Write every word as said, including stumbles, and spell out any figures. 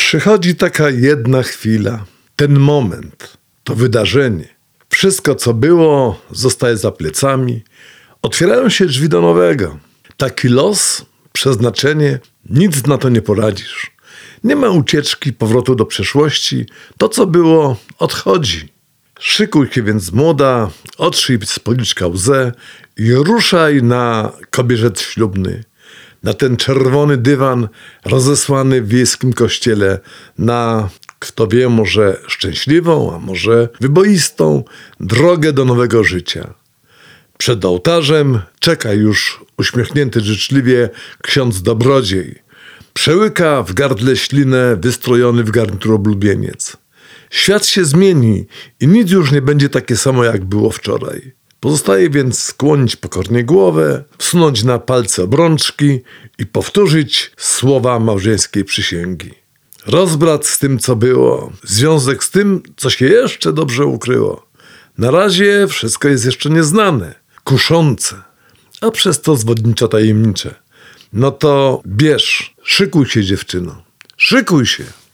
Przychodzi taka jedna chwila, ten moment, to wydarzenie. Wszystko, co było, zostaje za plecami. Otwierają się drzwi do nowego. Taki los, przeznaczenie, nic na to nie poradzisz. Nie ma ucieczki, powrotu do przeszłości. To, co było, odchodzi. Szykuj się więc, młoda, otrzyj z policzka łzę i ruszaj na kobierzec ślubny. Na ten czerwony dywan rozesłany w wiejskim kościele, na, kto wie, może szczęśliwą, a może wyboistą drogę do nowego życia. Przed ołtarzem czeka już uśmiechnięty życzliwie ksiądz dobrodziej. Przełyka w gardle ślinę wystrojony w garnitur oblubieniec. Świat się zmieni i nic już nie będzie takie samo, jak było wczoraj. Pozostaje więc skłonić pokornie głowę, wsunąć na palce obrączki i powtórzyć słowa małżeńskiej przysięgi. Rozbrat z tym, co było, związek z tym, co się jeszcze dobrze ukryło. Na razie wszystko jest jeszcze nieznane, kuszące, a przez to zwodniczo tajemnicze. No to bierz, szykuj się, dziewczyno, szykuj się.